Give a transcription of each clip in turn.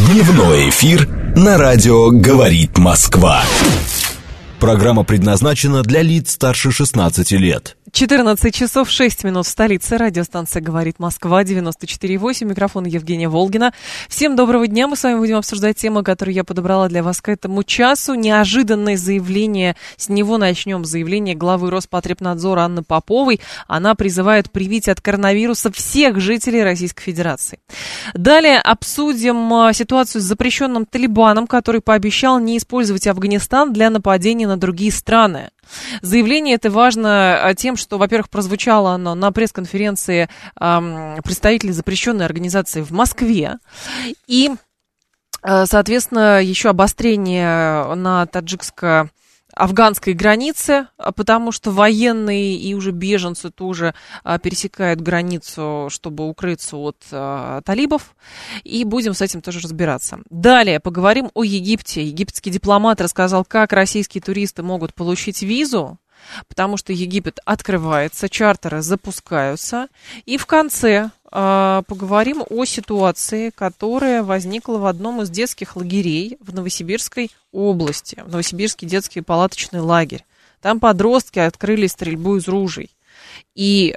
Дневной эфир на радио «Говорит Москва». Программа предназначена для лиц старше 16 лет. 14 часов 6 минут в столице. Радиостанция «Говорит Москва», 94,8. Микрофон Евгения Волгина. Всем доброго дня. Мы с вами будем обсуждать тему, которую я подобрала для вас к этому часу. Неожиданное заявление. С него начнем. Заявление главы Роспотребнадзора Анны Поповой. Она призывает привить от коронавируса всех жителей Российской Федерации. Далее обсудим ситуацию с запрещенным Талибаном, который пообещал не использовать Афганистан для нападения на другие страны. Заявление это важно тем, что, во-первых, прозвучало оно на пресс-конференции представителей запрещенной организации в Москве. И, соответственно, еще обострение на таджикско-афганской границе, потому что военные и уже беженцы тоже пересекают границу, чтобы укрыться от талибов, и будем с этим тоже разбираться. Далее поговорим о Египте. Египетский дипломат рассказал, как российские туристы могут получить визу, потому что Египет открывается, чартеры запускаются. И в конце поговорим о ситуации, которая возникла в одном из детских лагерей в Новосибирской области, в Новосибирский детский палаточный лагерь. Там подростки открыли стрельбу из ружей. И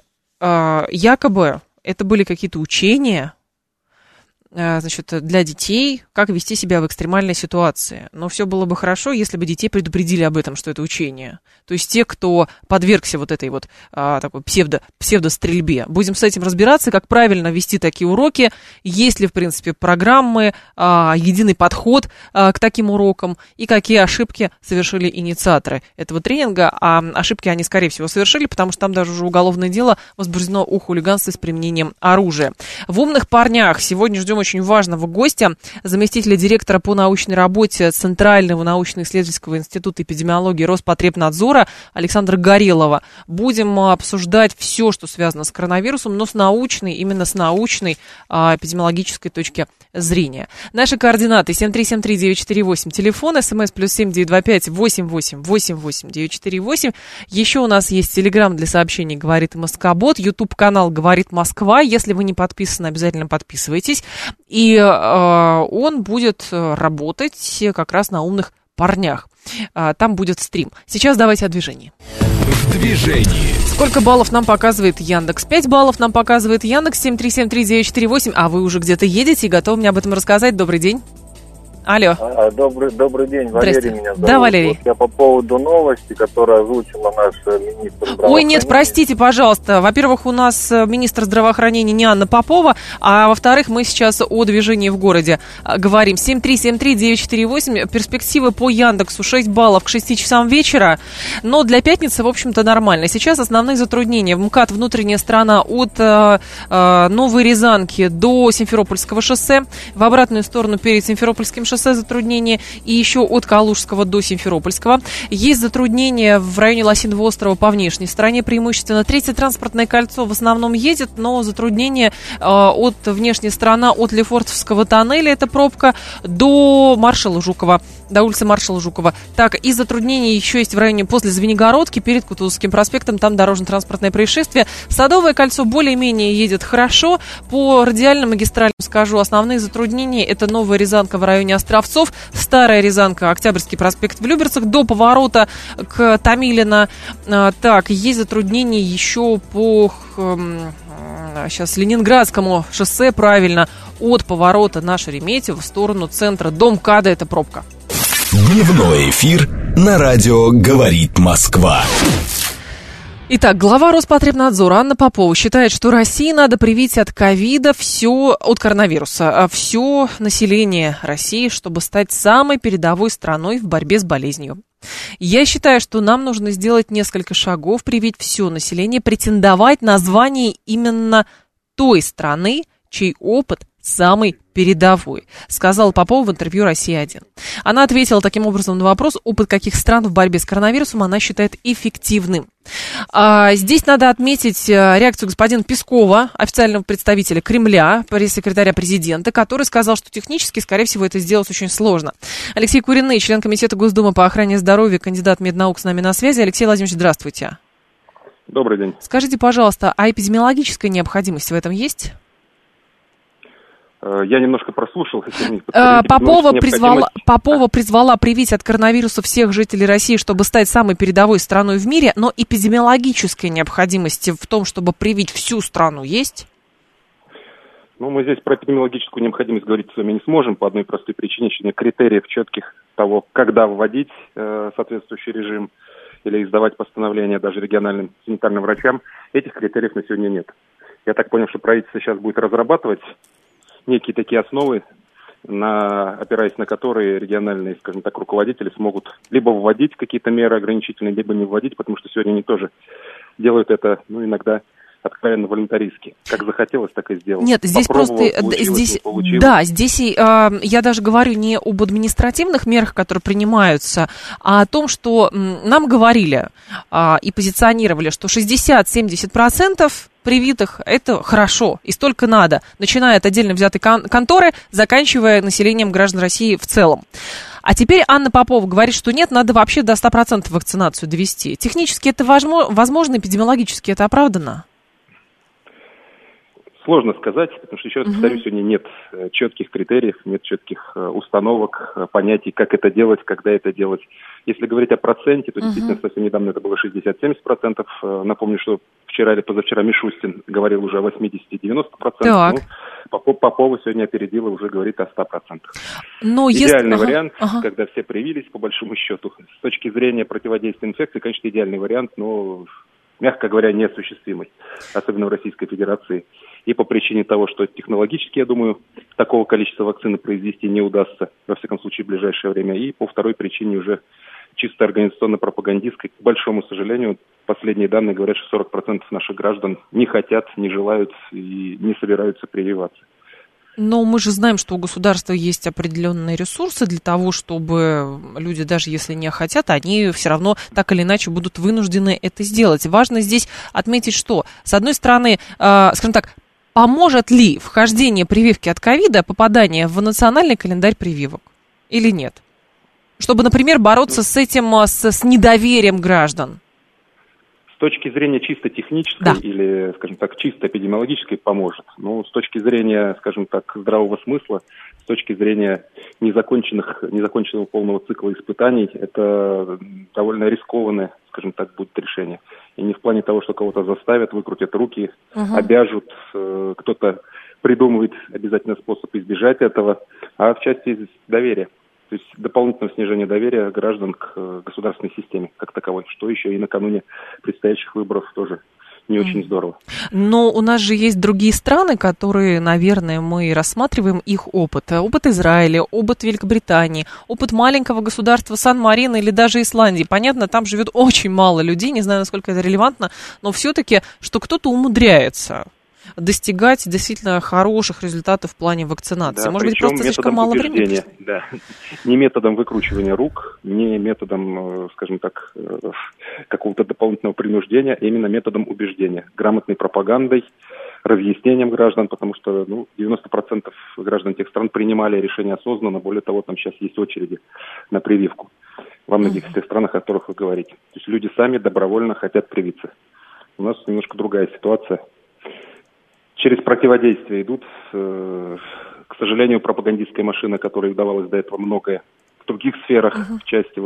якобы это были какие-то учения, значит, для детей, как вести себя в экстремальной ситуации. Но все было бы хорошо, если бы детей предупредили об этом, что это учение. То есть те, кто подвергся вот этой вот такой псевдострельбе. Будем с этим разбираться, как правильно вести такие уроки, есть ли, в принципе, программы, единый подход к таким урокам, и какие ошибки совершили инициаторы этого тренинга. А ошибки они, скорее всего, совершили, потому что там даже уже уголовное дело возбуждено о хулиганстве с применением оружия. В «Умных парнях» сегодня ждем очень важного гостя, заместителя директора по научной работе Центрального научно-исследовательского института эпидемиологии Роспотребнадзора Александра Горелова. Будем обсуждать все, что связано с коронавирусом, но именно с научной эпидемиологической точки зрения. Наши координаты 7373948, телефон, смс +7 925 88 88 948. Еще у нас есть телеграм для сообщений «Говорит Москобот», ютуб-канал «Говорит Москва». Если вы не подписаны, обязательно подписывайтесь. И он будет работать как раз на «Умных парнях». Там будет стрим. Сейчас давайте о движении. В движении. Сколько баллов нам показывает Яндекс? 5 баллов нам показывает Яндекс, 7373948. А вы уже где-то едете и готовы мне об этом рассказать? Добрый день. Алло. Добрый день, Валерий меня зовут. Да, Валерий. Вот я по поводу новости, которую озвучила наш министр здравоохранения. Ой, нет, простите, пожалуйста. Во-первых, у нас министр здравоохранения не Анна Попова, а во-вторых, мы сейчас о движении в городе говорим. 7373948, перспективы по Яндексу 6 баллов к 6 часам вечера, но для пятницы, в общем-то, нормально. Сейчас основные затруднения. МКАД внутренняя сторона от Новой Рязанки до Симферопольского шоссе, в обратную сторону перед Симферопольским шоссе затруднения, и еще от Калужского до Симферопольского. Есть затруднения в районе Лосиного острова по внешней стороне преимущественно. Третье транспортное кольцо в основном едет, но затруднения от внешней стороны, от Лефортовского тоннеля, это пробка, до Маршала Жукова, до улицы Маршала Жукова. Так, и затруднения еще есть в районе после Звенигородки, перед Кутузовским проспектом, там дорожно-транспортное происшествие. Садовое кольцо более-менее едет хорошо. По радиальным магистралям скажу, основные затруднения — это Новая Рязанка в районе Островцов, Старая Рязанка, Октябрьский проспект в Люберцах, до поворота к Томилино. Так, есть затруднения еще по сейчас Ленинградскому шоссе, правильно, от поворота на Шереметьево в сторону центра, до МКАДа, это пробка. Дневной эфир на радио «Говорит Москва». Итак, глава Роспотребнадзора Анна Попова считает, что России надо привить от коронавируса, все население России, чтобы стать самой передовой страной в борьбе с болезнью. Я считаю, что нам нужно сделать несколько шагов, привить все население, претендовать на звание именно той страны, чей опыт самый передовой, сказала Попова в интервью «Россия-1». Она ответила таким образом на вопрос, опыт каких стран в борьбе с коронавирусом она считает эффективным. Здесь надо отметить реакцию господина Пескова, официального представителя Кремля, пресс-секретаря президента, который сказал, что технически, скорее всего, это сделать очень сложно. Алексей Куриный, член комитета Госдумы по охране здоровья, кандидат меднаук, с нами на связи. Алексей Владимирович, здравствуйте. Добрый день. Скажите, пожалуйста, а эпидемиологическая необходимость в этом есть? Я немножко прослушал. Попова призвала привить от коронавируса всех жителей России, чтобы стать самой передовой страной в мире, но эпидемиологическая необходимость в том, чтобы привить всю страну, есть? Ну, мы здесь про эпидемиологическую необходимость говорить с вами не сможем по одной простой причине, что нет критериев четких того, когда вводить соответствующий режим или издавать постановления даже региональным санитарным врачам. Этих критериев на сегодня нет. Я так понял, что правительство сейчас будет разрабатывать некие такие основы, опираясь на которые региональные, скажем так, руководители смогут либо вводить какие-то меры ограничительные, либо не вводить, потому что сегодня они тоже делают это, иногда откровенно волонтаристски. Как захотелось, так и сделал. Нет, здесь просто... Здесь я даже говорю не об административных мерах, которые принимаются, а о том, что нам говорили и позиционировали, что 60-70% привитых – это хорошо, и столько надо, начиная от отдельно взятой конторы, заканчивая населением граждан России в целом. А теперь Анна Попова говорит, что нет, надо вообще до 100% вакцинацию довести. Технически это возможно, эпидемиологически это оправдано? Сложно сказать, потому что, еще раз повторю, сегодня нет четких критериев, нет четких установок, понятий, как это делать, когда это делать. Если говорить о проценте, то действительно совсем недавно это было 60-70%. Напомню, что вчера или позавчера Мишустин говорил уже о 80-90%. Попова сегодня опередила, уже говорит о 100%. Но идеальный вариант, когда все привились, по большому счету. С точки зрения противодействия инфекции, конечно, идеальный вариант, но, мягко говоря, неосуществимый, особенно в Российской Федерации. И по причине того, что технологически, я думаю, такого количества вакцины произвести не удастся, во всяком случае, в ближайшее время. И по второй причине уже чисто организационно-пропагандистской, к большому сожалению, последние данные говорят, что 40% наших граждан не хотят, не желают и не собираются прививаться. Но мы же знаем, что у государства есть определенные ресурсы для того, чтобы люди, даже если не хотят, они все равно так или иначе будут вынуждены это сделать. Важно здесь отметить, что, с одной стороны, скажем так, поможет ли вхождение прививки от ковида попадание в национальный календарь прививок или нет? Чтобы, например, бороться с этим, с недоверием граждан. С точки зрения чисто технической или, скажем так, чисто эпидемиологической поможет. Но с точки зрения, скажем так, здравого смысла, с точки зрения незаконченного полного цикла испытаний, это довольно рискованное, скажем так, будет решение. И не в плане того, что кого-то заставят, выкрутят руки, обяжут, кто-то придумывает обязательно способ избежать этого, а в части доверия. То есть дополнительное снижение доверия граждан к государственной системе как таковой, что еще и накануне предстоящих выборов тоже не очень здорово. Но у нас же есть другие страны, которые, наверное, мы рассматриваем их опыт. Опыт Израиля, опыт Великобритании, опыт маленького государства Сан-Марино или даже Исландии. Понятно, там живет очень мало людей, не знаю, насколько это релевантно, но все-таки, что кто-то умудряется достигать действительно хороших результатов в плане вакцинации. Да, может быть, просто слишком мало времени? Да. Не методом выкручивания рук, не методом, скажем так, какого-то дополнительного принуждения, а именно методом убеждения, грамотной пропагандой, разъяснением граждан, потому что 90% граждан тех стран принимали решение осознанно, более того, там сейчас есть очереди на прививку во многих тех странах, о которых вы говорите. То есть люди сами добровольно хотят привиться. У нас немножко другая ситуация. Через противодействие идут, к сожалению, пропагандистская машина, которой удавалось до этого многое в других сферах, в части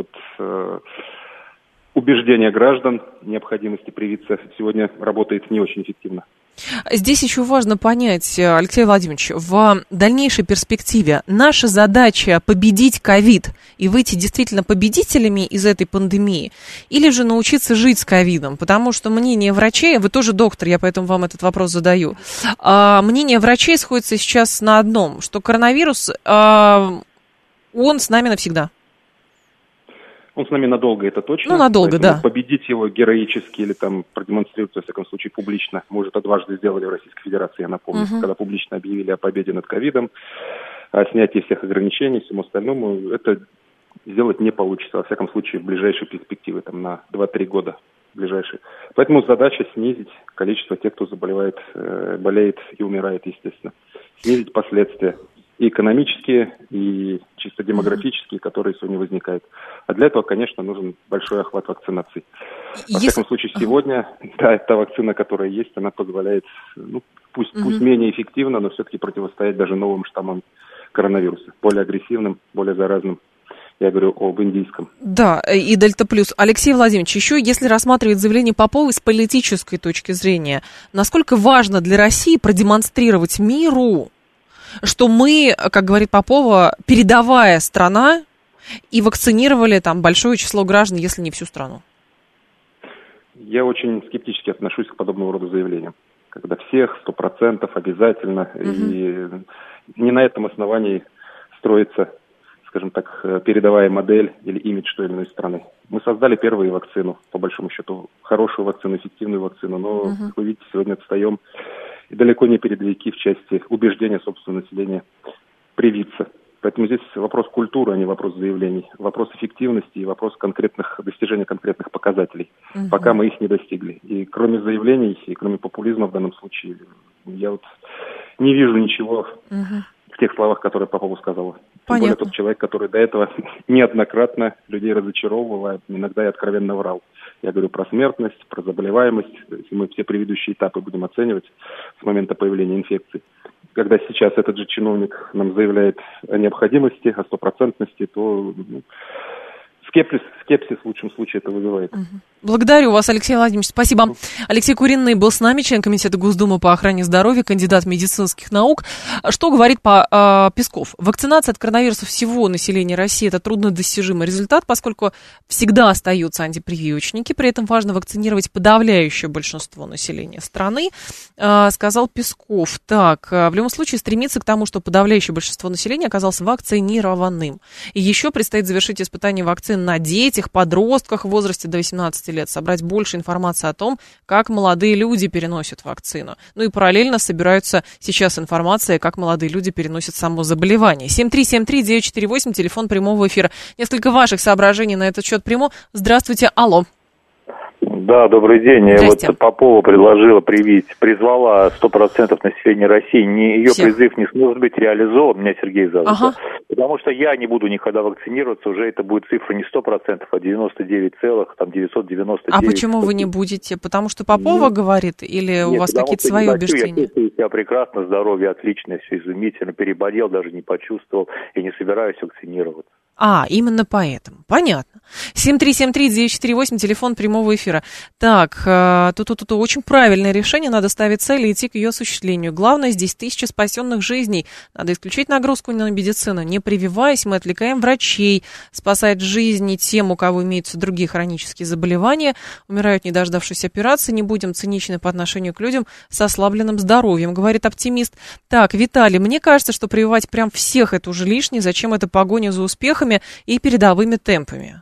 убеждения граждан, необходимости привиться, сегодня работает не очень эффективно. Здесь еще важно понять, Алексей Владимирович, в дальнейшей перспективе наша задача победить ковид и выйти действительно победителями из этой пандемии, или же научиться жить с ковидом, потому что мнение врачей, вы тоже доктор, я поэтому вам этот вопрос задаю, мнение врачей сходится сейчас на одном, что коронавирус, он с нами навсегда. Он с нами надолго, это точно. Ну, надолго, да. Победить его героически или там продемонстрировать, во всяком случае, публично. Мы уже это дважды сделали в Российской Федерации, я напомню, когда публично объявили о победе над ковидом, о снятии всех ограничений, всему остальному. Это сделать не получится, во всяком случае, в ближайшей перспективе, там, на 2-3 года ближайшие. Поэтому задача снизить количество тех, кто болеет и умирает, естественно. Снизить последствия. И экономические, и чисто демографические, которые сегодня возникают. А для этого, конечно, нужен большой охват вакцинаций. Во всяком случае, сегодня, та вакцина, которая есть, она позволяет пусть менее эффективно, но все-таки противостоять даже новым штаммам коронавируса, более агрессивным, более заразным. Я говорю об индийском. Да, и Дельта плюс. Алексей Владимирович, еще если рассматривать заявление Попова с политической точки зрения, насколько важно для России продемонстрировать миру, что мы, как говорит Попова, передовая страна, и вакцинировали там большое число граждан, если не всю страну? Я очень скептически отношусь к подобного рода заявлениям. Когда всех, 100% обязательно, и не на этом основании строится, скажем так, передовая модель или имидж той или иной страны. Мы создали первую вакцину, по большому счету, хорошую вакцину, эффективную вакцину, но, как вы видите, сегодня отстаем и далеко не передовики в части убеждения собственного населения привиться. Поэтому здесь вопрос культуры, а не вопрос заявлений. Вопрос эффективности и вопрос достижения конкретных показателей. Пока мы их не достигли. И кроме заявлений, и кроме популизма в данном случае, я вот не вижу ничего в тех словах, которые Попова сказала. Тем более тот человек, который до этого неоднократно людей разочаровывал, а иногда и откровенно врал. Я говорю про смертность, про заболеваемость. Если мы все предыдущие этапы будем оценивать с момента появления инфекции, когда сейчас этот же чиновник нам заявляет о необходимости, о стопроцентности, то скепсис в лучшем случае это вызывает. Благодарю вас, Алексей Владимирович, спасибо. Алексей Куриный был с нами, член Комитета Госдумы по охране здоровья, кандидат медицинских наук. Что говорит Песков? Вакцинация от коронавируса всего населения России – это труднодостижимый результат, поскольку всегда остаются антипрививочники, при этом важно вакцинировать подавляющее большинство населения страны, сказал Песков. Так, в любом случае стремиться к тому, что подавляющее большинство населения оказалось вакцинированным. И еще предстоит завершить испытание вакцин на детях, подростках в возрасте до 18 лет, собрать больше информации о том, как молодые люди переносят вакцину. Ну и параллельно собираются сейчас информация, как молодые люди переносят само заболевание. 7373948, телефон прямого эфира. Несколько ваших соображений на этот счет приму. Здравствуйте, алло. Да, добрый день. Вот Попова призвала 100% населения России. Ее призыв не сможет быть реализован, меня Сергей зовут. Потому что я не буду никогда вакцинироваться, уже это будет цифра не 100%, а 99,999. А почему вы не будете? Потому что Попова говорит, или у вас какие-то свои убеждения? Я чувствую себя прекрасно, здоровье отличное, все изумительно, переболел, даже не почувствовал и не собираюсь вакцинироваться. Именно поэтому. Понятно. 7373948, телефон прямого эфира. Так, тут очень правильное решение. Надо ставить цель и идти к ее осуществлению. Главное здесь 1000 спасенных жизней. Надо исключить нагрузку на медицину. Не прививаясь, мы отвлекаем врачей. Спасать жизни тем, у кого имеются другие хронические заболевания. Умирают, не дождавшись операции. Не будем циничны по отношению к людям с ослабленным здоровьем, говорит оптимист. Так, Виталий, мне кажется, что прививать прям всех это уже лишнее. Зачем это погоня за успехами и передовыми темпами?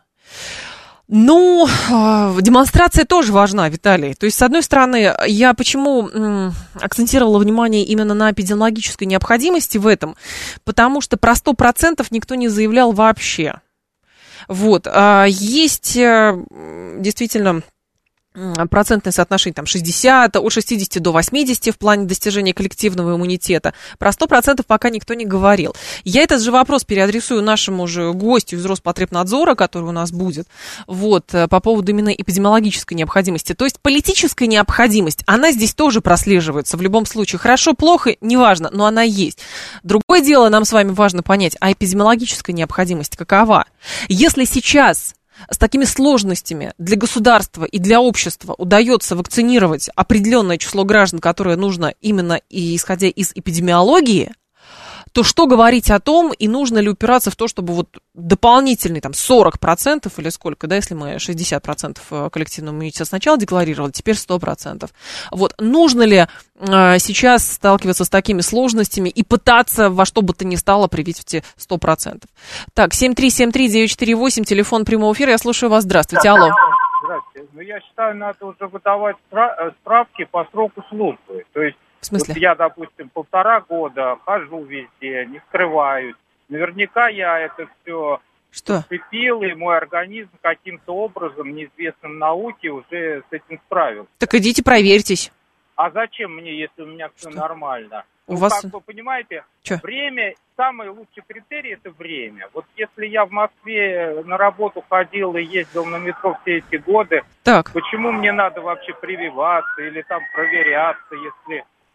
Ну, демонстрация тоже важна, Виталий. То есть, с одной стороны, я почему акцентировала внимание именно на эпидемиологической необходимости в этом? Потому что про 100% никто не заявлял вообще. Вот. Есть действительно процентное соотношение там 60, от 60 до 80 в плане достижения коллективного иммунитета. Про 100% пока никто не говорил. Я этот же вопрос переадресую нашему же гостю из Роспотребнадзора, который у нас будет, вот, по поводу именно эпидемиологической необходимости. То есть политическая необходимость, она здесь тоже прослеживается в любом случае. Хорошо, плохо, неважно, но она есть. Другое дело, нам с вами важно понять, а эпидемиологическая необходимость какова? Если сейчас с такими сложностями для государства и для общества удается вакцинировать определенное число граждан, которое нужно именно исходя из эпидемиологии, то что говорить о том, и нужно ли упираться в то, чтобы вот дополнительные там 40% или сколько, да, если мы 60% коллективного иммунитета сначала декларировали, теперь 100%. Вот, нужно ли сейчас сталкиваться с такими сложностями и пытаться во что бы то ни стало привить эти 100%? Так, 7373948, телефон прямого эфира, я слушаю вас, здравствуйте, алло. Здравствуйте, ну я считаю, надо уже выдавать справки по сроку службы, то есть в смысле? Вот я, допустим, 1,5 года хожу везде, не скрываюсь. Наверняка я это все подцепил, и мой организм каким-то образом, неизвестным науке, уже с этим справился. Так идите проверьтесь. А зачем мне, если у меня все нормально? У вас... Как вы понимаете, Чё? время, самый лучший критерий – это время. Вот если я в Москве на работу ходил и ездил на метро все эти годы, так. Почему мне надо вообще прививаться или там проверяться, если...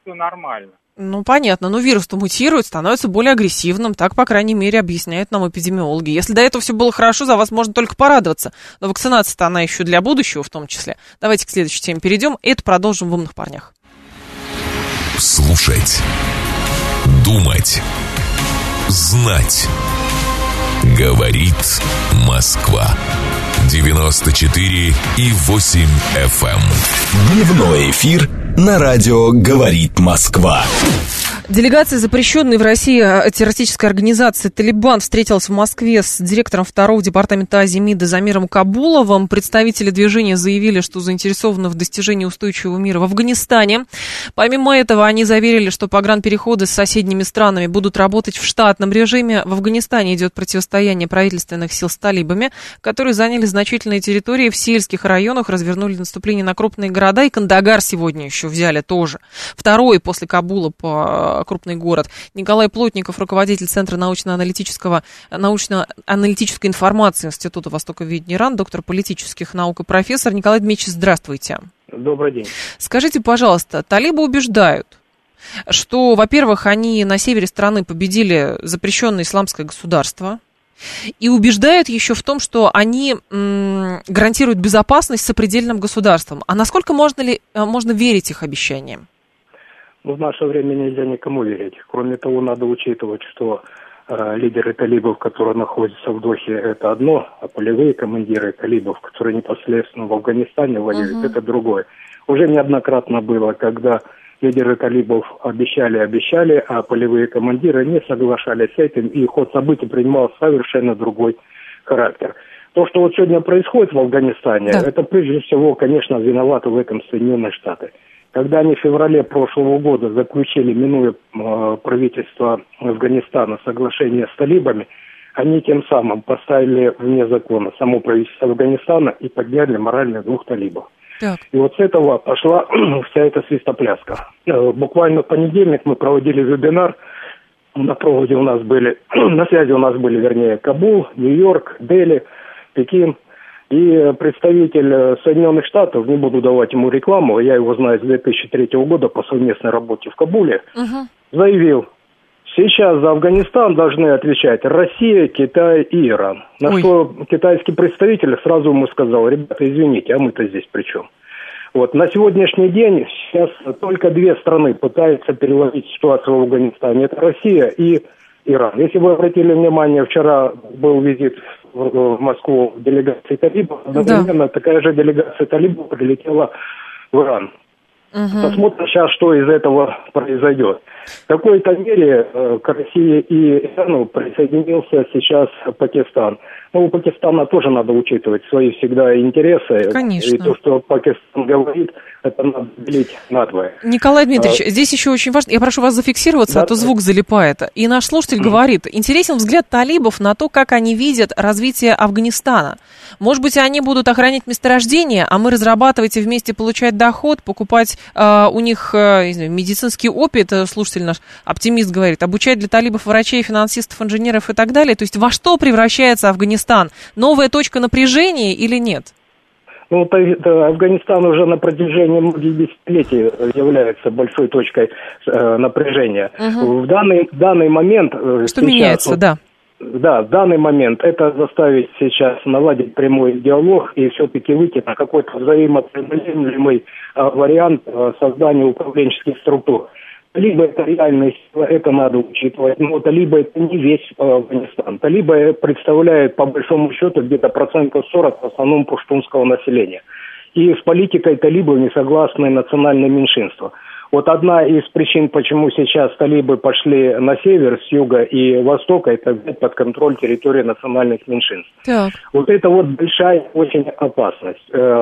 все нормально. Ну, понятно, но вирус-то мутирует, становится более агрессивным, так, по крайней мере, объясняют нам эпидемиологи. Если до этого все было хорошо, за вас можно только порадоваться, но вакцинация-то она еще для будущего в том числе. Давайте к следующей теме перейдем, и это продолжим в «Умных парнях». Слушать, думать, знать. Говорит Москва. 94,8 FM. Дневной эфир на радио «Говорит Москва». Делегация запрещенной в России террористической организации «Талибан» встретилась в Москве с директором 2-го департамента Азии МИДа Замиром Кабуловым. Представители движения заявили, что заинтересованы в достижении устойчивого мира в Афганистане. Помимо этого, они заверили, что погранпереходы с соседними странами будут работать в штатном режиме. В Афганистане идет противостояние правительственных сил с талибами, которые заняли значительные территории в сельских районах, развернули наступление на крупные города, и Кандагар сегодня еще взяли тоже. Второй после Кабула по крупный город. Николай Плотников, руководитель Центра научно-аналитической информации Института Востоковедения РАН, доктор политических наук и профессор. Николай Дмитриевич, здравствуйте. Добрый день. Скажите, пожалуйста, талибы убеждают, что, во-первых, они на севере страны победили запрещенное исламское государство, и убеждают еще в том, что они гарантируют безопасность сопредельным государствам. А насколько можно верить их обещаниям? В наше время нельзя никому верить. Кроме того, надо учитывать, что лидеры талибов, которые находятся в Дохе, это одно, а полевые командиры талибов, которые непосредственно в Афганистане воюют, это другое. Уже неоднократно было, когда лидеры талибов обещали, а полевые командиры не соглашались с этим, и ход событий принимал совершенно другой характер. То, что вот сегодня происходит в Афганистане, это прежде всего, конечно, виноваты в этом Соединенные Штаты. Когда они в феврале прошлого года заключили, минуя правительство Афганистана, соглашение с талибами, они тем самым поставили вне закона само правительство Афганистана и подняли моральный дух талибов. Так. И вот с этого пошла вся эта свистопляска. Буквально в понедельник мы проводили вебинар. На связи у нас были Кабул, Нью-Йорк, Дели, Пекин. И представитель Соединенных Штатов, не буду давать ему рекламу, я его знаю с 2003 года по совместной работе в Кабуле, заявил, сейчас за Афганистан должны отвечать Россия, Китай и Иран. На что китайский представитель сразу ему сказал, ребята, извините, а мы-то здесь при чем? Вот. На сегодняшний день сейчас только две страны пытаются переломить ситуацию в Афганистане. Это Россия и Иран. Если вы обратили внимание, вчера был визит в Москву делегации талибов, одновременно такая же делегация талибов прилетела в Иран. Посмотрим сейчас, что из этого произойдет. В какой-то мере к России и Ирану присоединился сейчас Пакистан. Ну, у Пакистана тоже надо учитывать свои всегда интересы. Конечно. И то, что Пакистан говорит, это надо делить надвое. Николай Дмитриевич, здесь еще очень важно, я прошу вас зафиксироваться, а то звук залипает. И наш слушатель говорит, интересен взгляд талибов на то, как они видят развитие Афганистана. Может быть, они будут охранять месторождение, а мы разрабатывать и вместе получать доход, покупать у них медицинский опыт, слушатель наш оптимист говорит, обучать для талибов врачей, финансистов, инженеров и так далее. То есть во что превращается Афганистан? Новая точка напряжения или нет? Ну, Афганистан уже на протяжении многих десятилетий является большой точкой напряжения. В данный момент... Что сейчас, меняется, да. Да, в данный момент это заставить сейчас наладить прямой диалог и все-таки выйти на какой-то взаимоприемлемый вариант создания управленческих структур. Либо это реальная сила, это надо учитывать, но либо это не весь Афганистан. Талибы представляют, по большому счету, где-то 40% в основном пуштунского населения. И с политикой талибов не согласны национальные меньшинства. Вот одна из причин, почему сейчас талибы пошли на север, с юга и востока, это взять под контроль территории национальных меньшинств. Так. Вот это вот большая очень опасность.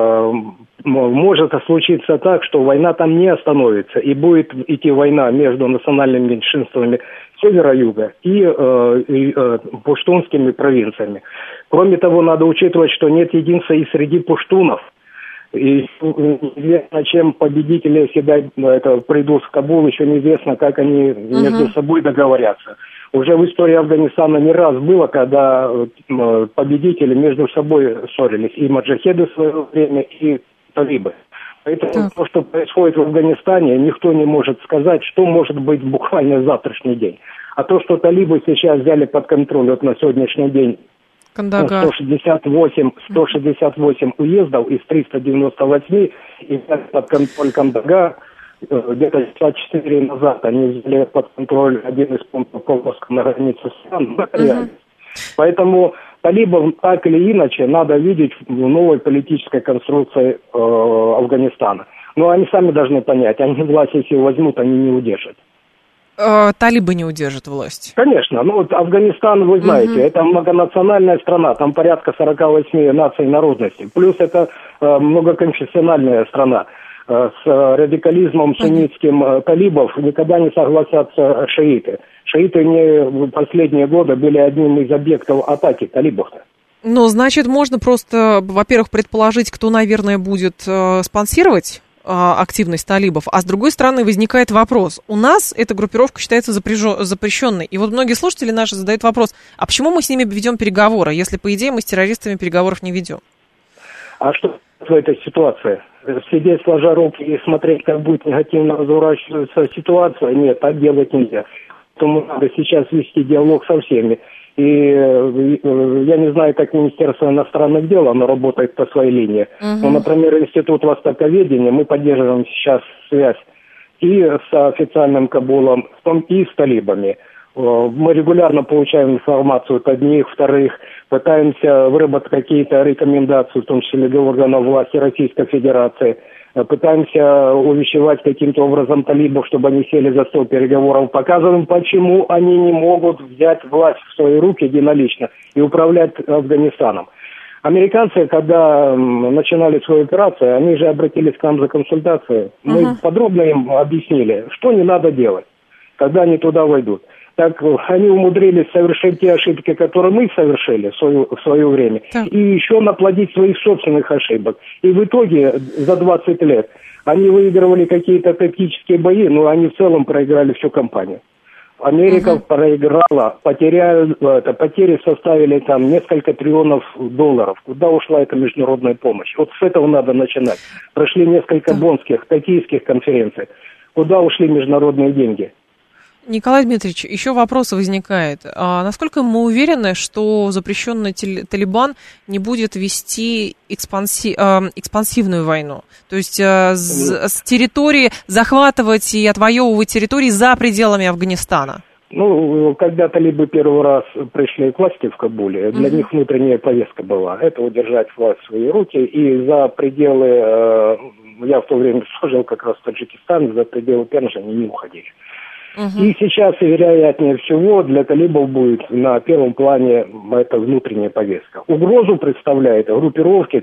Может случиться так, что война там не остановится, и будет идти война между национальными меньшинствами севера-юга и пуштунскими провинциями. Кроме того, надо учитывать, что нет единства и среди пуштунов. И неизвестно, чем победители всегда придут в Кабул, еще неизвестно, как они между собой договорятся. Уже в истории Афганистана не раз было, когда победители между собой ссорились. И маджахеды в свое время, и талибы. Поэтому то, что происходит в Афганистане, никто не может сказать, что может быть буквально в завтрашний день. А то, что талибы сейчас взяли под контроль вот на сегодняшний день 168 уездов из 398, и под контроль Кандагар, где-то часа 4 назад они взяли под контроль один из пунктов пропуска на границе стран. Поэтому талибов так или иначе надо видеть в новой политической конструкции Афганистана. Но они сами должны понять, они власть, если возьмут, они не удержат. Талибы не удержат власть. Конечно. Ну, вот Афганистан, вы знаете, это многонациональная страна. Там порядка 48 наций и народностей. Плюс это многоконфессиональная страна. С радикализмом суннитским талибов никогда не согласятся шииты. Шииты в последние годы были одним из объектов атаки талибов-то. Ну, значит, можно просто, во-первых, предположить, кто, наверное, будет спонсировать активность талибов, а с другой стороны возникает вопрос. У нас эта группировка считается запрещенной. И вот многие слушатели наши задают вопрос, а почему мы с ними ведем переговоры, если, по идее, мы с террористами переговоров не ведем? А что в этой ситуации? Сидеть сложа руки и смотреть, как будет негативно разворачиваться ситуация? Нет, так делать нельзя. Поэтому надо сейчас вести диалог со всеми. И я не знаю, как Министерство иностранных дел, оно работает по своей линии. Но, например, Институт Востоковедения, мы поддерживаем сейчас связь и с официальным Кабулом, в том и с талибами. Мы регулярно получаем информацию от одних, вторых, пытаемся выработать какие-то рекомендации, в том числе для органов власти Российской Федерации. Пытаемся увещевать каким-то образом талибов, чтобы они сели за стол переговоров. Показываем, почему они не могут взять власть в свои руки единолично и управлять Афганистаном. Американцы, когда начинали свою операцию, они же обратились к нам за консультацией. Мы подробно им объяснили, что не надо делать, когда они туда войдут. Так они умудрились совершить те ошибки, которые мы совершили в свое время, и еще наплодить своих собственных ошибок. И в итоге за 20 лет они выигрывали какие-то тактические бои, но они в целом проиграли всю кампанию. Америка проиграла, потери составили там несколько триллионов долларов. Куда ушла эта международная помощь? Вот с этого надо начинать. Прошли несколько боннских, токийских конференций. Куда ушли международные деньги? Николай Дмитриевич, еще вопрос возникает. Насколько мы уверены, что запрещенный Талибан не будет вести экспансивную войну? То есть с территории захватывать и отвоевывать территории за пределами Афганистана? Ну, когда талибы первый раз пришли к власти в Кабуле, для них внутренняя повестка была. Это удержать власть в свои руки. И за пределы, я в то время служил как раз в Таджикистане, за пределы Пенджи они не уходили. И сейчас, вероятнее всего, для талибов будет на первом плане эта внутренняя повестка. Угрозу представляет группировки,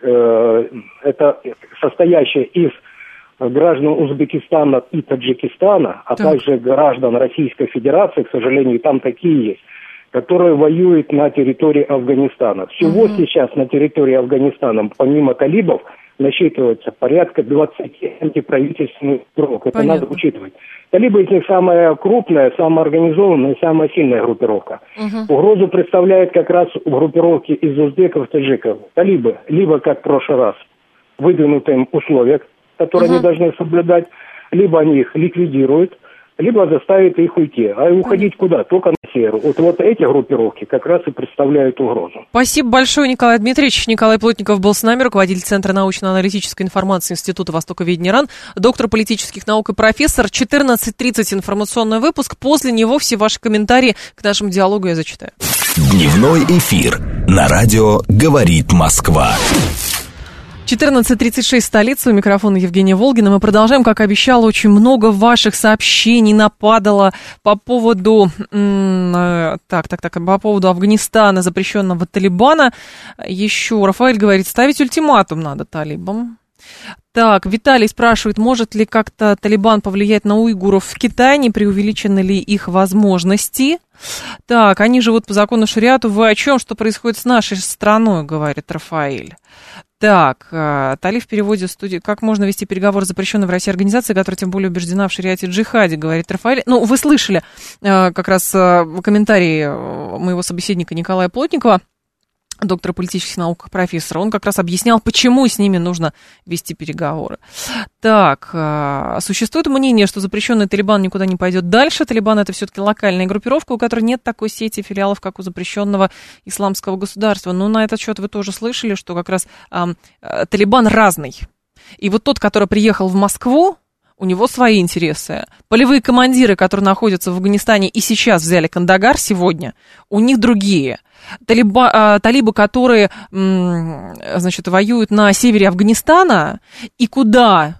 это состоящие из граждан Узбекистана и Таджикистана, а также граждан Российской Федерации, к сожалению, там такие есть, которые воюют на территории Афганистана. Всего сейчас на территории Афганистана, помимо талибов, насчитывается порядка 20 антиправительственных групп. Это надо учитывать. Талибы из них самая крупная, самая организованная и самая сильная группировка. Угрозу представляет как раз группировки из узбеков, таджиков. Талибы, либо, как в прошлый раз, выдвинуты им условия, которые они должны соблюдать, либо они их ликвидируют, либо заставят их уйти. А уходить куда? Только на север. Вот эти группировки как раз и представляют угрозу. Спасибо большое, Николай Дмитриевич. Николай Плотников был с нами, руководитель Центра научно-аналитической информации Института Востоковедения РАН, доктор политических наук и профессор. 14:30 информационный выпуск. После него все ваши комментарии к нашему диалогу я зачитаю. Дневной эфир на радио «Говорит Москва». 14:36, столица, у микрофона Евгения Волгина. Мы продолжаем, как обещала, очень много ваших сообщений нападало по поводу, по поводу Афганистана, запрещенного Талибана. Еще Рафаэль говорит, ставить ультиматум надо талибам. Так, Виталий спрашивает, может ли как-то Талибан повлиять на уйгуров в Китае, не преувеличены ли их возможности? Так, они живут по закону шариату, вы о чем, что происходит с нашей страной, говорит Рафаэль. Так, Талиб в переводе студии. Как можно вести переговоры с запрещенной в России организацией, которая тем более убеждена в шариате джихаде, говорит Рафаэль. Ну, вы слышали как раз комментарии моего собеседника Николая Плотникова. доктора политических наук, профессора, он как раз объяснял, почему с ними нужно вести переговоры. Так, существует мнение, что запрещенный Талибан никуда не пойдет дальше. Талибан — это все-таки локальная группировка, у которой нет такой сети филиалов, как у запрещенного исламского государства. Но на этот счет вы тоже слышали, что как раз Талибан разный. И вот тот, который приехал в Москву, у него свои интересы. Полевые командиры, которые находятся в Афганистане и сейчас взяли Кандагар сегодня, у них другие. Талибы, которые, значит, воюют на севере Афганистана, и куда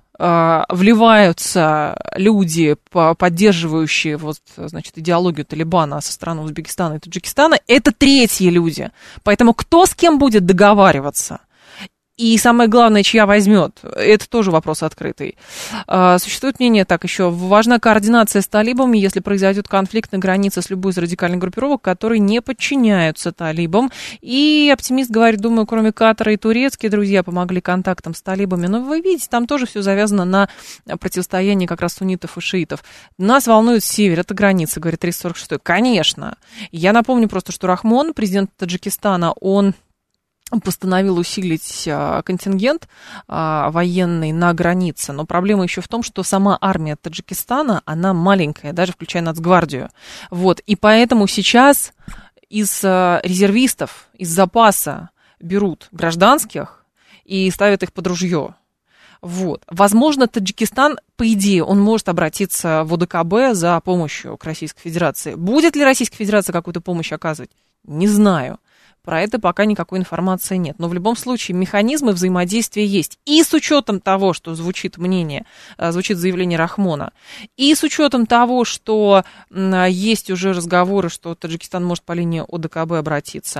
вливаются люди, поддерживающие вот, значит, идеологию Талибана со стороны Узбекистана и Таджикистана, это третьи люди. Поэтому кто с кем будет договариваться? И самое главное, чья возьмет, это тоже вопрос открытый. Существует мнение, так еще, важна координация с талибами, если произойдет конфликт на границе с любой из радикальных группировок, которые не подчиняются талибам. И оптимист говорит, думаю, кроме Катара и турецкие друзья помогли контактам с талибами. Но вы видите, там тоже все завязано на противостоянии как раз суннитов и шиитов. Нас волнует север, это граница, говорит 346-й. Конечно. Я напомню просто, что Рахмон, президент Таджикистана, он постановил усилить контингент военный на границе. Но проблема еще в том, что сама армия Таджикистана, она маленькая, даже включая Нацгвардию. Вот. И поэтому сейчас из резервистов, из запаса берут гражданских и ставят их под ружье. Вот. Возможно, Таджикистан, по идее, он может обратиться в ОДКБ за помощью к Российской Федерации. Будет ли Российская Федерация какую-то помощь оказывать? Не знаю. Про это пока никакой информации нет. Но в любом случае механизмы взаимодействия есть. И с учетом того, что звучит мнение, звучит заявление Рахмона, и с учетом того, что есть уже разговоры, что Таджикистан может по линии ОДКБ обратиться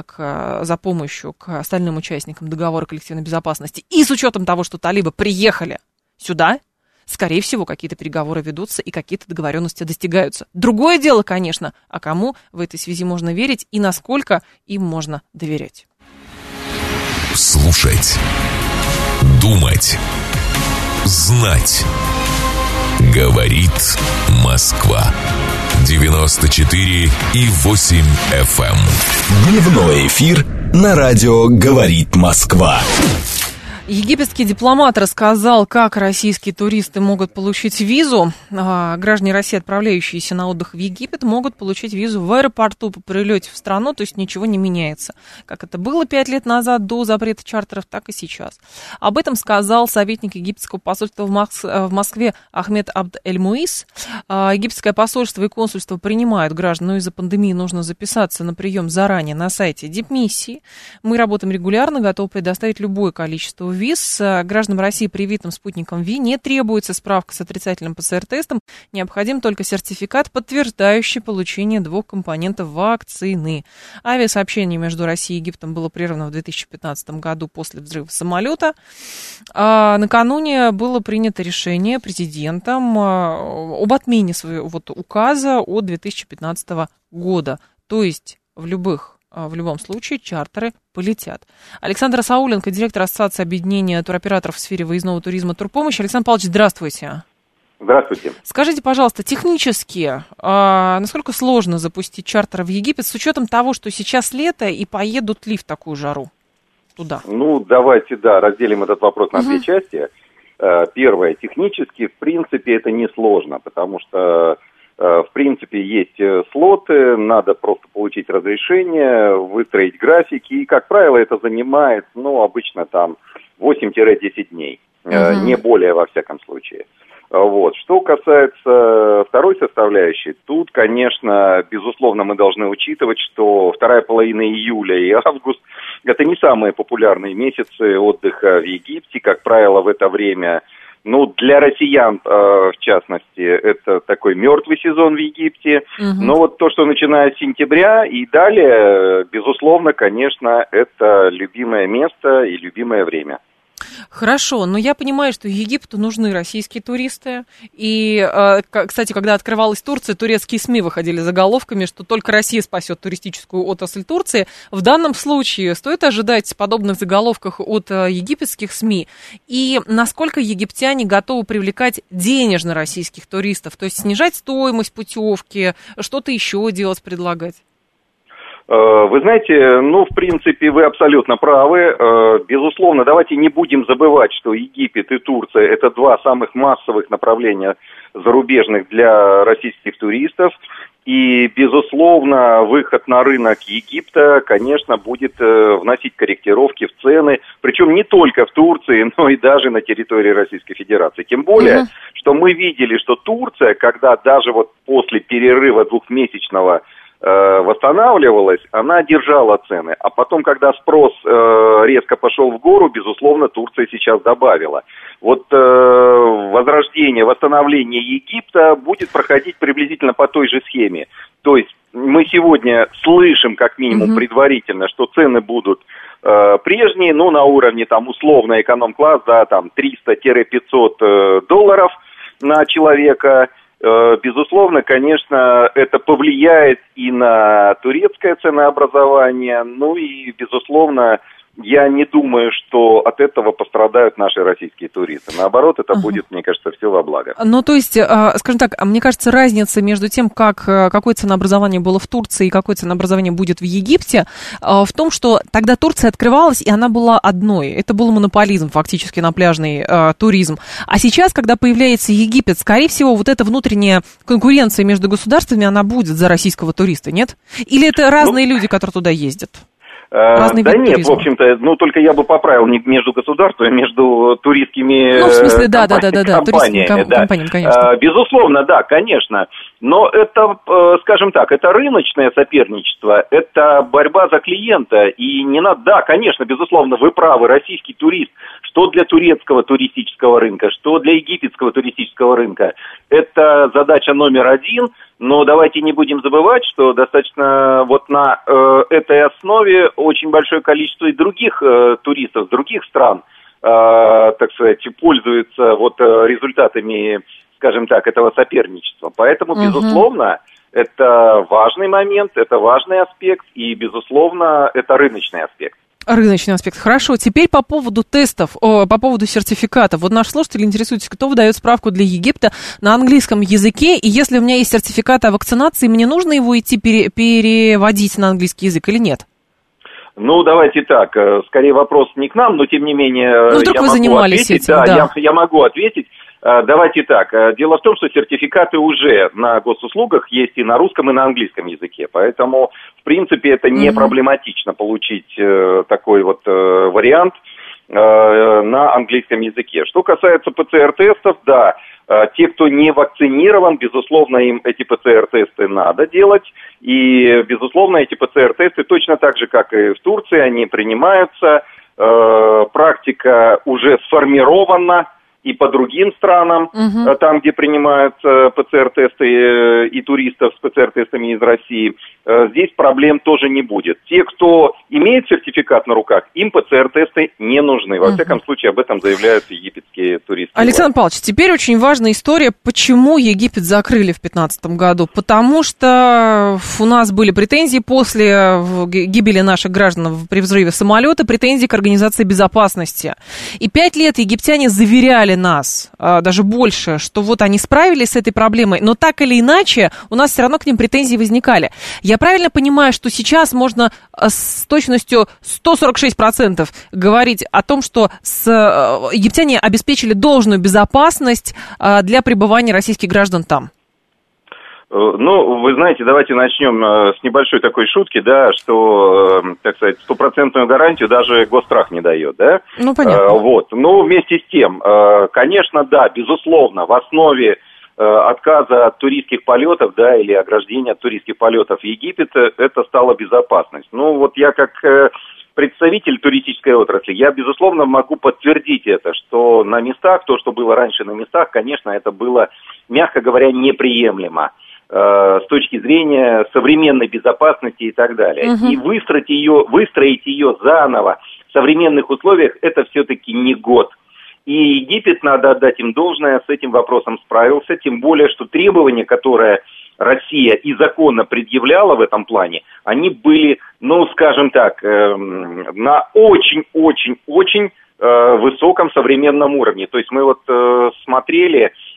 за помощью к остальным участникам договора коллективной безопасности, и с учетом того, что талибы приехали сюда, скорее всего, какие-то переговоры ведутся и какие-то договоренности достигаются. Другое дело, конечно, а кому в этой связи можно верить и насколько им можно доверять. Слушать, думать, знать. Говорит Москва. 94,8 FM. Дневной эфир на радио «Говорит Москва». Египетский дипломат рассказал, как российские туристы могут получить визу. Граждане России, отправляющиеся на отдых в Египет, могут получить визу в аэропорту по прилете в страну, то есть ничего не меняется. Как это было 5 лет назад до запрета чартеров, так и сейчас. Об этом сказал советник египетского посольства в Москве Ахмед Абд-эль-Муис. Египетское посольство и консульство принимают граждан, но из-за пандемии нужно записаться на прием заранее на сайте дипмиссии. Мы работаем регулярно, готовы предоставить любое количество виз. Гражданам России, привитым спутником ВИ, не требуется справка с отрицательным ПЦР-тестом. Необходим только сертификат, подтверждающий получение 2 компонентов вакцины. Авиасообщение между Россией и Египтом было прервано в 2015 году после взрыва самолета. Накануне было принято решение президентом об отмене своего указа от 2015 года. То есть в любом случае чартеры полетят. Александр Сауленко, директор Ассоциации объединения туроператоров в сфере выездного туризма «Турпомощь». Александр Павлович, здравствуйте. Здравствуйте. Скажите, пожалуйста, технически, насколько сложно запустить чартеры в Египет с учетом того, что сейчас лето и поедут ли в такую жару туда? Давайте, разделим этот вопрос на 2 части. Первое, технически, в принципе, это несложно, потому что в принципе, есть слоты, надо просто получить разрешение, выстроить графики, и, как правило, это занимает, обычно там 8-10 дней, не более, во всяком случае. Вот. Что касается второй составляющей, тут, конечно, безусловно, мы должны учитывать, что вторая половина июля и август – это не самые популярные месяцы отдыха в Египте, как правило, в это время. Для россиян, в частности, это такой мертвый сезон в Египте. Но вот то, что начиная с сентября и далее, безусловно, конечно, это любимое место и любимое время. Хорошо, но я понимаю, что Египту нужны российские туристы. И, кстати, когда открывалась Турция, турецкие СМИ выходили заголовками, что только Россия спасет туристическую отрасль Турции. В данном случае стоит ожидать подобных заголовков от египетских СМИ? И насколько египтяне готовы привлекать денежно российских туристов? То есть снижать стоимость путевки, что-то еще делать, предлагать? Вы знаете, в принципе, вы абсолютно правы. Безусловно, давайте не будем забывать, что Египет и Турция – это два самых массовых направления зарубежных для российских туристов. И, безусловно, выход на рынок Египта, конечно, будет вносить корректировки в цены, причем не только в Турции, но и даже на территории Российской Федерации. Тем более, что мы видели, что Турция, когда даже вот после перерыва двухмесячного восстанавливалась, она держала цены. А потом, когда спрос резко пошел в гору, безусловно, Турция сейчас добавила. Вот возрождение, восстановление Египта будет проходить приблизительно по той же схеме. То есть мы сегодня слышим, как минимум предварительно, что цены будут прежние, на уровне условно эконом-класс, $300-500 на человека. Безусловно, конечно, это повлияет и на турецкое ценообразование, и, безусловно, я не думаю, что от этого пострадают наши российские туристы. Наоборот, это будет, мне кажется, все во благо. То есть, скажем так, мне кажется, разница между тем, какое ценообразование было в Турции и какое ценообразование будет в Египте, в том, что тогда Турция открывалась, и она была одной. Это был монополизм фактически на пляжный туризм. А сейчас, когда появляется Египет, скорее всего, вот эта внутренняя конкуренция между государствами, она будет за российского туриста, нет? Или это разные люди, которые туда ездят? Да нет, туризма. В общем-то, только я бы поправил не между государствами, а между туристскими компаниями, конечно. Безусловно, да, конечно. Но это, скажем так, это рыночное соперничество, это борьба за клиента. И не надо, да, конечно, безусловно, вы правы, российский турист, что для турецкого туристического рынка, что для египетского туристического рынка, это задача номер один. Но давайте не будем забывать, что достаточно вот на этой основе очень большое количество и других туристов, других стран, так сказать, пользуются результатами, скажем так, этого соперничества. Поэтому, безусловно, это важный момент, это важный аспект, и, безусловно, это рыночный аспект. Рыночный аспект. Хорошо. Теперь по поводу тестов, по поводу сертификатов. Вот наш слушатель интересуется, кто выдает справку для Египта на английском языке, и если у меня есть сертификат о вакцинации, мне нужно его идти переводить на английский язык или нет? Давайте так. Скорее вопрос не к нам, но тем не менее вдруг вы занимались этим, да. Я могу ответить. Давайте так. Дело в том, что сертификаты уже на госуслугах есть и на русском, и на английском языке. Поэтому, в принципе, это не проблематично получить такой вариант на английском языке. Что касается ПЦР-тестов, да, те, кто не вакцинирован, безусловно, им эти ПЦР-тесты надо делать. И, безусловно, эти ПЦР-тесты точно так же, как и в Турции, они принимаются. Практика уже сформирована и по другим странам, там, где принимают ПЦР-тесты и туристов с ПЦР-тестами из России, здесь проблем тоже не будет. Те, кто имеет сертификат на руках, им ПЦР-тесты не нужны. Во всяком случае, об этом заявляют египетские туристы. Александр Павлович, теперь очень важная история, почему Египет закрыли в 2015 году. Потому что у нас были претензии после гибели наших граждан при взрыве самолета, претензии к Организации безопасности. И 5 лет египтяне заверяли нас, даже больше, что вот они справились с этой проблемой, но так или иначе у нас все равно к ним претензии возникали. Я правильно понимаю, что сейчас можно с точностью 146% говорить о том, что египтяне обеспечили должную безопасность для пребывания российских граждан там? Вы знаете, давайте начнем с небольшой такой шутки, да, что, так сказать, стопроцентную гарантию даже госстрах не дает, да? Понятно. Но вместе с тем, конечно, да, безусловно, в основе отказа от туристских полетов, да, или ограждения от туристских полетов в Египет, это стала безопасность. Я как представитель туристической отрасли, я, безусловно, могу подтвердить это, что на местах, то, что было раньше на местах, конечно, это было, мягко говоря, неприемлемо с точки зрения современной безопасности и так далее. И выстроить ее заново в современных условиях, это все-таки не год. И Египет, надо отдать им должное, с этим вопросом справился, тем более, что требования, которые Россия и законно предъявляла в этом плане, они были, скажем так, на очень-очень-очень высоком современном уровне. То есть мы смотрели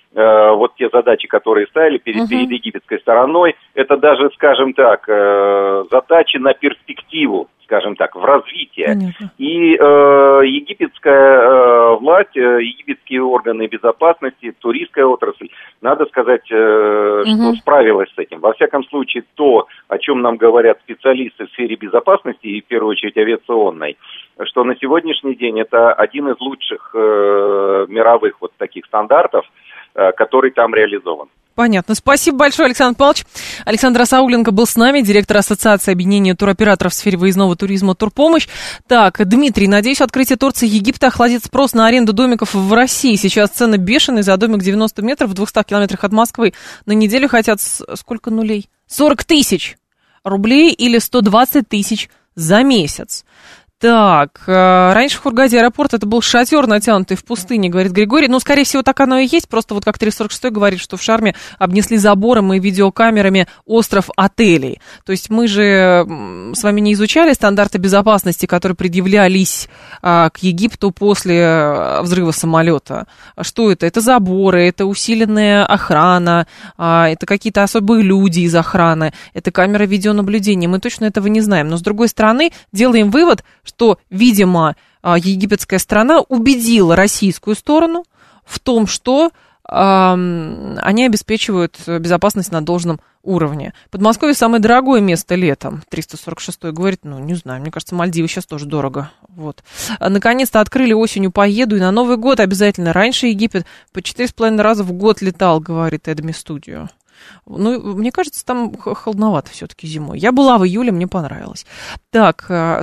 вот те задачи, которые ставили перед египетской стороной, это даже, скажем так, задачи на перспективу, скажем так, в развитие. Понятно. И египетская власть, египетские органы безопасности, туристская отрасль, надо сказать, что справилась с этим. Во всяком случае, то, о чем нам говорят специалисты в сфере безопасности, и в первую очередь авиационной, что на сегодняшний день это один из лучших мировых вот таких стандартов, который там реализован. Понятно. Спасибо большое, Александр Павлович. Александр Асауленко был с нами, директор Ассоциации объединения туроператоров в сфере выездного туризма «Турпомощь». Так, Дмитрий, надеюсь, открытие Турции и Египта охладит спрос на аренду домиков в России. Сейчас цены бешеные за домик 90 метров в 200 километрах от Москвы. На неделю хотят сколько нулей? 40 тысяч рублей или 120 тысяч за месяц. Так, раньше в Хургаде аэропорт это был шатер, натянутый в пустыне, говорит Григорий. Ну, скорее всего, так оно и есть. Просто вот как 346 говорит, что в Шарме обнесли забором и видеокамерами остров отелей. То есть мы же с вами не изучали стандарты безопасности, которые предъявлялись к Египту после взрыва самолета. Что это? Это заборы, это усиленная охрана, это какие-то особые люди из охраны, это камеры видеонаблюдения. Мы точно этого не знаем. Но, с другой стороны, делаем вывод, что, видимо, египетская страна убедила российскую сторону в том, что они обеспечивают безопасность на должном уровне. Подмосковье самое дорогое место летом. 346-й говорит, ну, не знаю, мне кажется, Мальдивы сейчас тоже дорого. Вот. Наконец-то открыли, осенью поеду, и на Новый год обязательно. Раньше Египет по 4,5 раза в год летал, говорит Эдми Студио. Ну, мне кажется, там холодновато все-таки зимой. Я была в июле, мне понравилось. Так,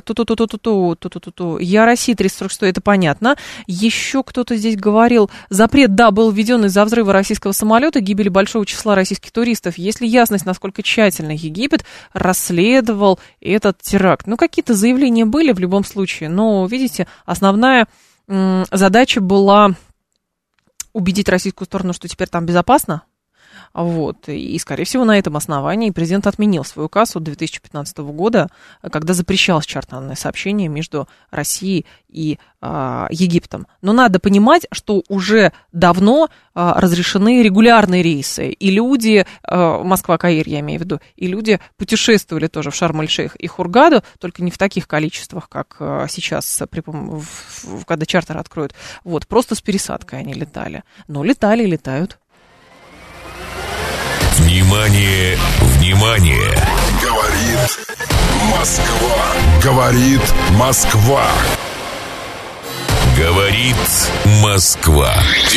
Я Россия 346, это понятно. Еще кто-то здесь говорил, запрет, да, был введен из-за взрыва российского самолета, гибели большого числа российских туристов. Есть ли ясность, насколько тщательно Египет расследовал этот теракт? Ну, какие-то заявления были в любом случае, но, видите, основная задача была убедить российскую сторону, что теперь там безопасно. Вот. И, скорее всего, на этом основании президент отменил свой указ от 2015 года, когда запрещалось чартерное сообщение между Россией и Египтом. Но надо понимать, что уже давно разрешены регулярные рейсы, и люди, Москва-Каир, я имею в виду, и люди путешествовали тоже в Шарм-эль-Шейх и Хургаду, только не в таких количествах, как сейчас, когда чартер откроют. Вот, просто с пересадкой они летали. Но летали и летают. Внимание, внимание! Говорит Москва. Говорит Москва. Говорит Москва.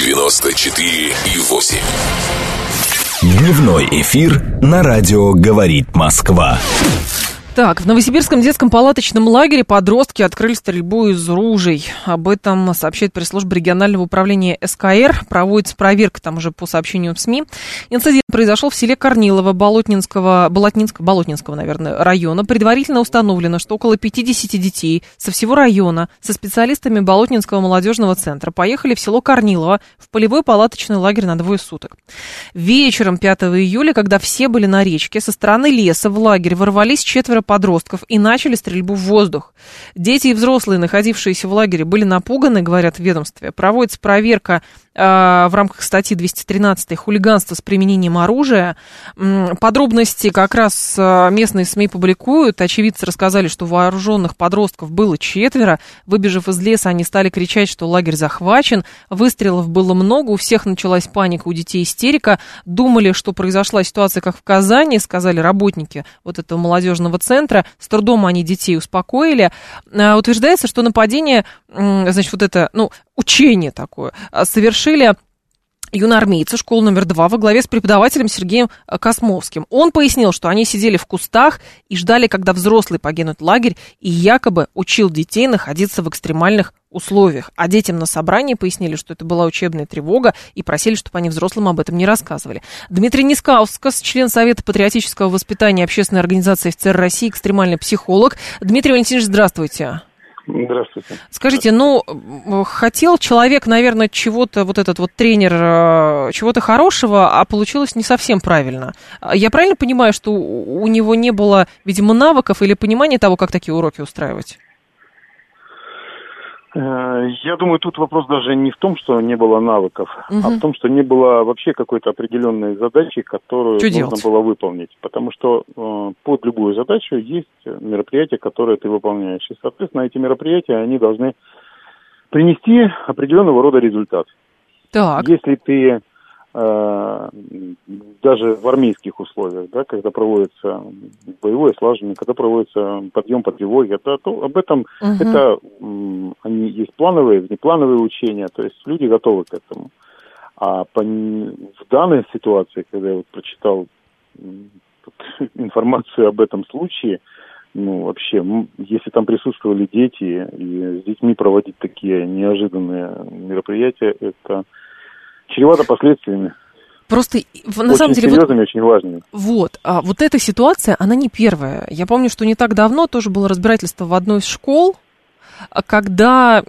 94,8. Дневной эфир на радио «Говорит Москва». Так, в Новосибирском детском палаточном лагере подростки открыли стрельбу из ружей. Об этом сообщает пресс-служба регионального управления СКР. Проводится проверка там уже по сообщениям СМИ. Инцидент произошел в селе Корнилово Болотнинского, наверное, района. Предварительно установлено, что около 50 детей со всего района со специалистами Болотнинского молодежного центра поехали в село Корнилово в полевой палаточный лагерь на 2 суток. Вечером 5 июля, когда все были на речке, со стороны леса в лагерь ворвались 4 подростков и начали стрельбу в воздух. Дети и взрослые, находившиеся в лагере, были напуганы, говорят в ведомстве. Проводится проверка в рамках статьи 213 «Хулиганство с применением оружия». Подробности как раз местные СМИ публикуют. Очевидцы рассказали, что вооруженных подростков было 4. Выбежав из леса, они стали кричать, что лагерь захвачен. Выстрелов было много, у всех началась паника, у детей истерика. Думали, что произошла ситуация, как в Казани, сказали работники вот этого молодежного центра. С трудом они детей успокоили. Утверждается, что нападение, значит, вот это, учение такое, совершили юноармейцы школы номер 2 во главе с преподавателем Сергеем Космовским. Он пояснил, что они сидели в кустах и ждали, когда взрослые покинут лагерь, и якобы учил детей находиться в экстремальных условиях. А детям на собрании пояснили, что это была учебная тревога, и просили, чтобы они взрослым об этом не рассказывали. Дмитрий Нискаускас, член Совета патриотического воспитания общественной организации «ФЦР России», экстремальный психолог. Дмитрий Валентинович, здравствуйте. Здравствуйте. Скажите, хотел человек, наверное, чего-то, вот этот вот тренер, чего-то хорошего, а получилось не совсем правильно. Я правильно понимаю, что у него не было, видимо, навыков или понимания того, как такие уроки устраивать? Я думаю, тут вопрос даже не в том, что не было навыков, а в том, что не было вообще какой-то определенной задачи, которую нужно было выполнить. Потому что под любую задачу есть мероприятия, которые ты выполняешь. И, соответственно, эти мероприятия, они должны принести определенного рода результат. Так. Если ты даже в армейских условиях, да, когда проводится боевое слаживание, когда проводится подъем по тревоге, да, то об этом это они есть плановые, внеплановые учения, то есть люди готовы к этому. А в данной ситуации, когда я вот прочитал информацию об этом случае, ну, вообще, если там присутствовали дети, и с детьми проводить такие неожиданные мероприятия, это чревато последствиями. Просто, на очень самом деле, серьезными, очень важными. Вот эта ситуация, она не первая. Я помню, что не так давно тоже было разбирательство в одной из школ, когда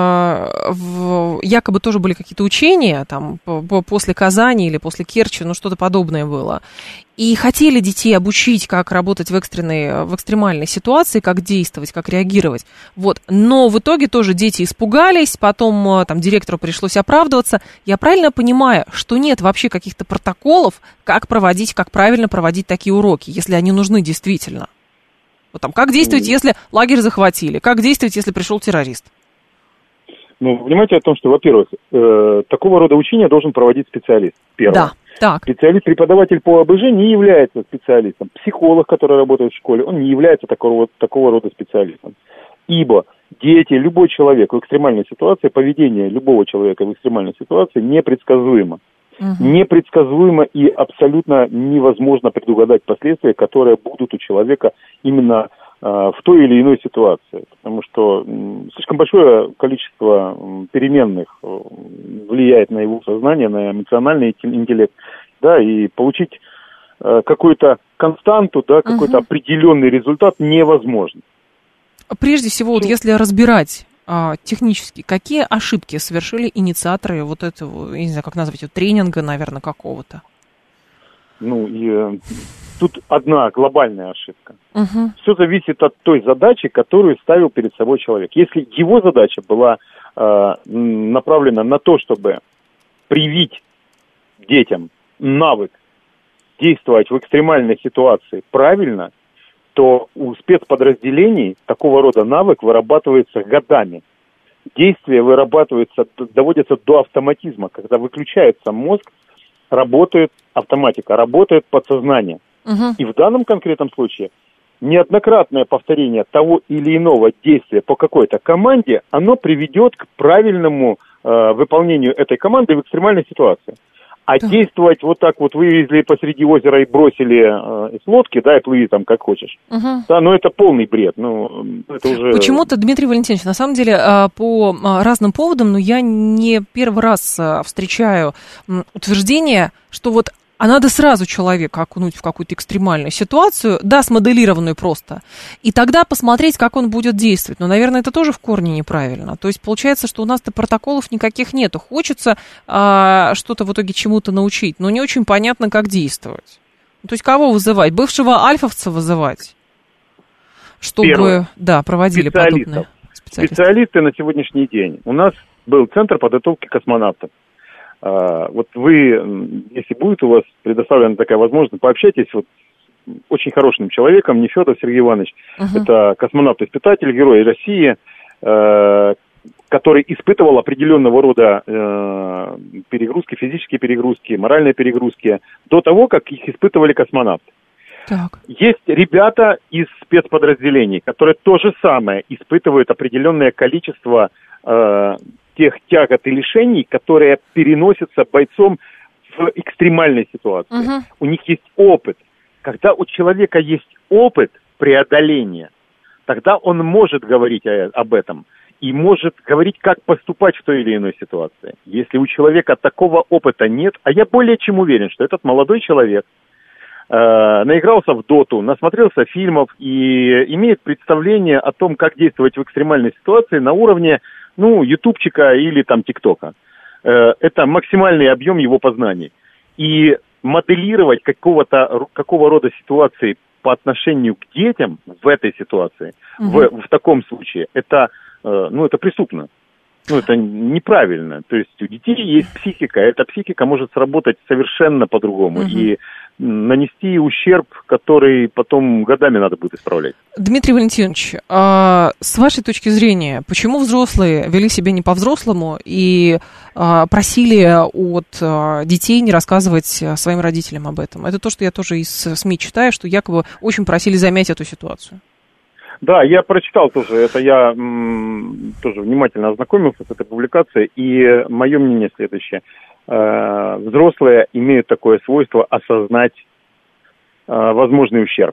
якобы тоже были какие-то учения, там, после Казани или после Керчи, ну, что-то подобное было. И хотели детей обучить, как работать в экстремальной ситуации, как действовать, как реагировать. Вот. Но в итоге тоже дети испугались, потом там директору пришлось оправдываться. Я правильно понимаю, что нет вообще каких-то протоколов, как правильно проводить такие уроки, если они нужны действительно? Вот там, как действовать, если лагерь захватили? Как действовать, если пришел террорист? Ну, понимаете о том, что, во-первых, такого рода учения должен проводить специалист. Первое. Да, так. Специалист, преподаватель по ОБЖ не является специалистом. Психолог, который работает в школе, он не является такого рода специалистом. Ибо дети, любой человек в экстремальной ситуации, поведение любого человека в экстремальной ситуации непредсказуемо. Непредсказуемо и абсолютно невозможно предугадать последствия, которые будут у человека именно в той или иной ситуации. Потому что слишком большое количество переменных влияет на его сознание, на эмоциональный интеллект, да, и получить какую-то константу, да, какой-то определенный результат невозможно. Прежде всего, вот если разбирать технически, какие ошибки совершили инициаторы вот этого, я не знаю, как назвать, тренинга, наверное, какого-то? Ну, тут одна глобальная ошибка. Все зависит от той задачи, которую ставил перед собой человек. Если его задача была направлена на то, чтобы привить детям навык действовать в экстремальной ситуации правильно, то у спецподразделений такого рода навык вырабатывается годами. Действия доводятся до автоматизма. Когда выключается мозг, работает автоматика, работает подсознание. И в данном конкретном случае неоднократное повторение того или иного действия по какой-то команде, оно приведет к правильному выполнению этой команды в экстремальной ситуации. А действовать вот так вот, вывезли посреди озера и бросили из лодки, да, и плыви там как хочешь. Да, но это полный бред. Ну, это уже... Почему-то, Дмитрий Валентинович, на самом деле, по разным поводам, но я не первый раз встречаю утверждение, что вот надо сразу человека окунуть в какую-то экстремальную ситуацию, да, смоделированную просто, и тогда посмотреть, как он будет действовать. Но, наверное, это тоже в корне неправильно. То есть получается, что у нас-то протоколов никаких нету. Хочется что-то в итоге чему-то научить, но не очень понятно, как действовать. То есть кого вызывать? Бывшего альфовца вызывать? Чтобы, Первое. Да, проводили подобное. Специалисты на сегодняшний день. У нас был Центр подготовки космонавтов. Вот вы, если будет у вас предоставлена такая возможность, пообщайтесь вот с очень хорошим человеком, Нефедов Сергей Иванович. Это космонавт-испытатель, герой России, который испытывал определенного рода перегрузки, физические перегрузки, моральные перегрузки до того, как их испытывали космонавты. Так. Есть ребята из спецподразделений, которые то же самое испытывают определенное количество тех тягот и лишений, которые переносятся бойцом в экстремальной ситуации. У них есть опыт. Когда у человека есть опыт преодоления, тогда он может говорить об этом и может говорить, как поступать в той или иной ситуации. Если у человека такого опыта нет, а я более чем уверен, что этот молодой человек наигрался в доту, насмотрелся фильмов и имеет представление о том, как действовать в экстремальной ситуации на уровне, ютубчика или там тиктока. Это максимальный объем его познаний. И моделировать какого рода ситуации по отношению к детям в этой ситуации, в таком случае, это это преступно. Это неправильно. То есть у детей есть психика, эта психика может сработать совершенно по-другому и нанести ущерб, который потом годами надо будет исправлять. Дмитрий Валентинович, с вашей точки зрения, почему взрослые вели себя не по-взрослому и просили от детей не рассказывать своим родителям об этом? Это то, что я тоже из СМИ читаю, что якобы очень просили замять эту ситуацию. Да, я прочитал тоже, это я тоже внимательно ознакомился с этой публикацией, и мое мнение следующее. Взрослые имеют такое свойство осознать возможный ущерб.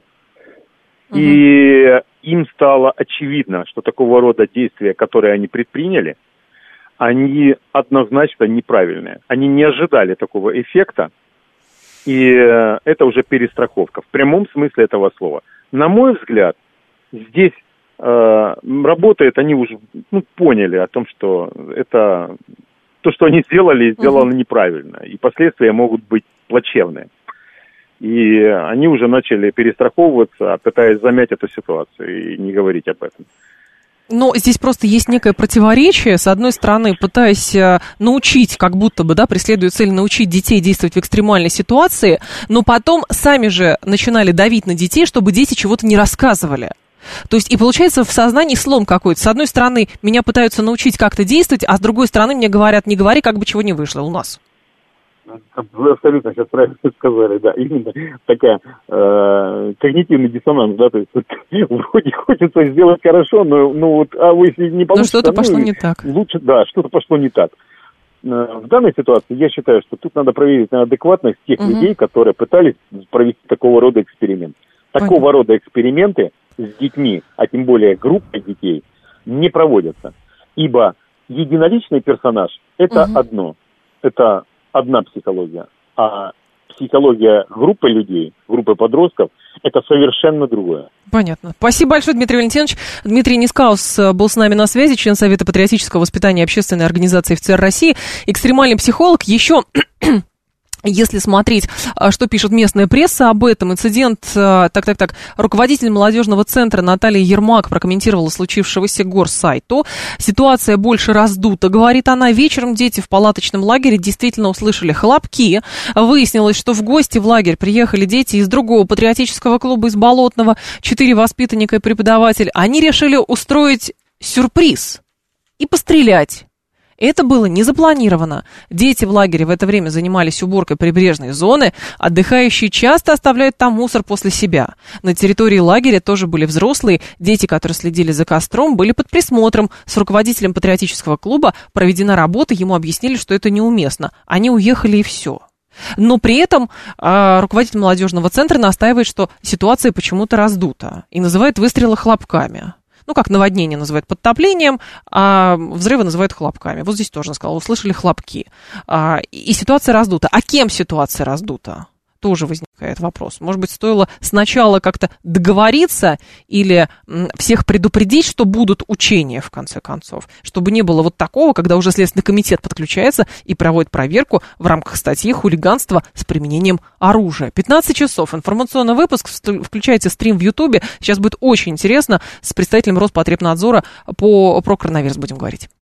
И им стало очевидно, что такого рода действия, которые они предприняли, они однозначно неправильные. Они не ожидали такого эффекта, и это уже перестраховка, в прямом смысле этого слова. На мой взгляд, здесь работает, они уже поняли о том, что это то, что они сделано неправильно, и последствия могут быть плачевные. И они уже начали перестраховываться, пытаясь замять эту ситуацию и не говорить об этом. Но здесь просто есть некое противоречие. С одной стороны, пытаясь научить, как будто бы, преследуя цель научить детей действовать в экстремальной ситуации, но потом сами же начинали давить на детей, чтобы дети чего-то не рассказывали. То есть и получается в сознании слом какой-то. С одной стороны, меня пытаются научить как-то действовать, а с другой стороны, мне говорят, не говори, как бы чего не вышло у нас. Вы абсолютно сейчас правильно сказали, да, именно такая когнитивный диссонанс, да, то есть вроде хочется сделать хорошо, но если не получится... Но что-то пошло не так. Лучше, да, что-то пошло не так. В данной ситуации я считаю, что тут надо проверить на адекватность тех людей, которые пытались провести такого рода эксперимент. Такого рода эксперименты с детьми, а тем более группой детей, не проводятся. Ибо единоличный персонаж – это одно, это одна психология, а психология группы людей, группы подростков – это совершенно другое. Понятно. Спасибо большое, Дмитрий Валентинович. Дмитрий Нискаус был с нами на связи, член Совета патриотического воспитания и общественной организации ФЦР России, экстремальный психолог. Еще... Если смотреть, что пишет местная пресса об этом, инцидент, руководитель молодежного центра Наталья Ермак прокомментировала случившегося горсайту. Ситуация больше раздута, говорит она. Вечером дети в палаточном лагере действительно услышали хлопки. Выяснилось, что в гости в лагерь приехали дети из другого патриотического клуба из Болотного, 4 воспитанника и преподаватель. Они решили устроить сюрприз и пострелять. Это было не запланировано. Дети в лагере в это время занимались уборкой прибрежной зоны. Отдыхающие часто оставляют там мусор после себя. На территории лагеря тоже были взрослые. Дети, которые следили за костром, были под присмотром. С руководителем патриотического клуба проведена работа. Ему объяснили, что это неуместно. Они уехали и все. Но при этом руководитель молодежного центра настаивает, что ситуация почему-то раздута. И называет выстрелы хлопками. Как наводнение называют подтоплением, а взрывы называют хлопками. Вот здесь тоже сказала, услышали хлопки. И ситуация раздута. А кем ситуация раздута? Тоже возникает вопрос. Может быть, стоило сначала как-то договориться или всех предупредить, что будут учения, в конце концов. Чтобы не было вот такого, когда уже Следственный комитет подключается и проводит проверку в рамках статьи «Хулиганство с применением оружия». 15 часов. Информационный выпуск. Включайте стрим в Ютубе. Сейчас будет очень интересно. С представителем Роспотребнадзора про коронавирус будем говорить.